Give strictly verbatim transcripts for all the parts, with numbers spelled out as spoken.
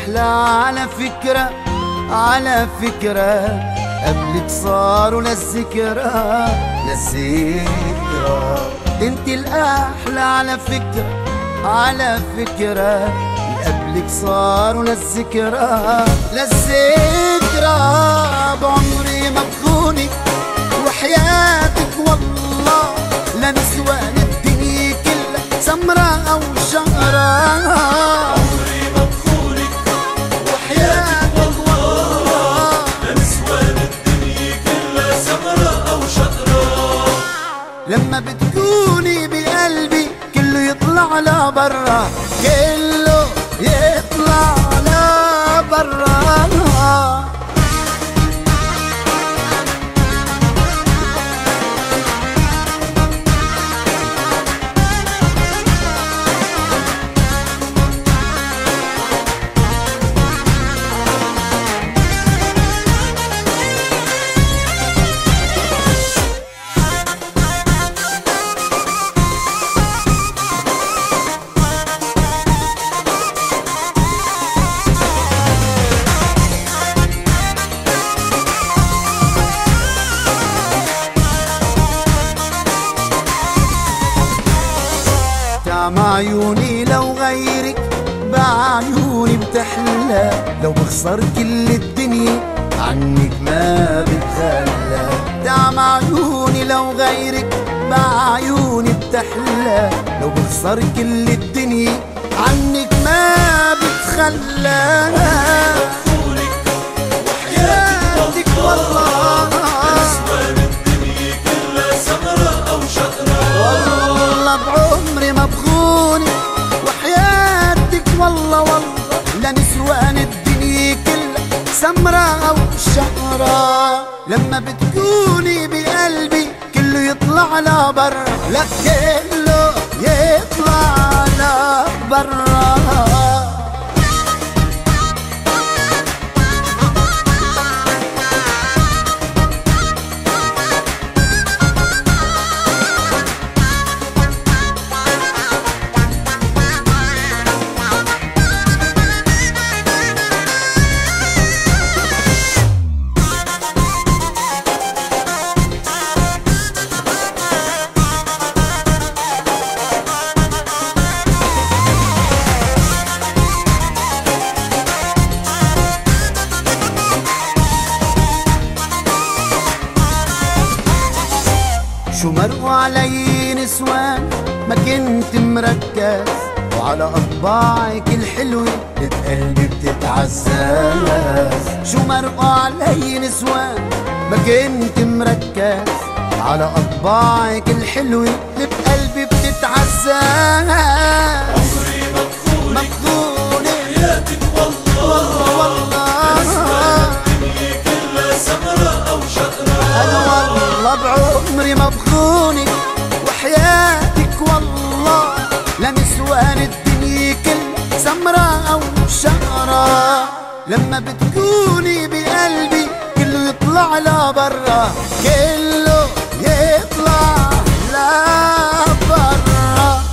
الأحلى على فكرة، على فكرة قبلك صاروا للذكرى، للذكرى. انت الأحلى على فكرة، على فكرة قبلك صاروا للذكرى، للذكرى. بعمري ما بخونك وحياتك والله لنسوان الدنيا كلها سمرة أو شقرة. عمري ما بخونك وحياتك والله لنسوان الدنيا كلها سمرة أو شقرة. لما بتكوني بقلبي كله يطلع لبرا، كله يطلع لبرا. مع عيوني لو غيرك بعيوني بتحلى، لو بخسر كل الدنيا عنك ما بتخلى. دعم عيوني لو غيرك بعيوني بتحلى، لو بخسر كل الدنيا عنك ما بتخلى. وحياتك والله لنسوان الدنيا كلها سمرة أو شقرة. والله بعمري ما بخوني وحياتك والله والله لنسوان الدنيا كلها سمرة أو شقرة. لما بتكوني بقلبي كله يطلع لبرا، لا كله يطلع لبرا. شو مرقوا علي نسوان ما كنت مركز، وعلى أطباعك الحلوة بقلبي بتتعزز. شو مرقوا علي نسوان ما كنت مركز، على أطباعك الحلوة بقلبي بتتعزز. عمري ما بخونك مبخونة وحياتك والله والله لنسوان الدنيا كلها سمرة أو شقرة. أنا والله بعمري ما بخونك وحياتك والله لنسوان الدنيا كلها سمرة أو شقرة. لما بتكوني بقلبي كله يطلع لبرا، كله يطلع لبرا.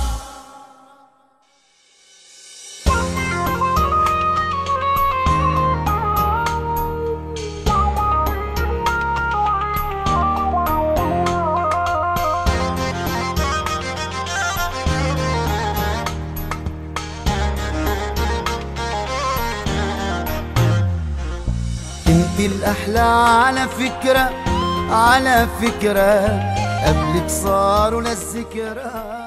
انت الأحلى على فكرة، على فكرة قبلك صاروا للذكرى.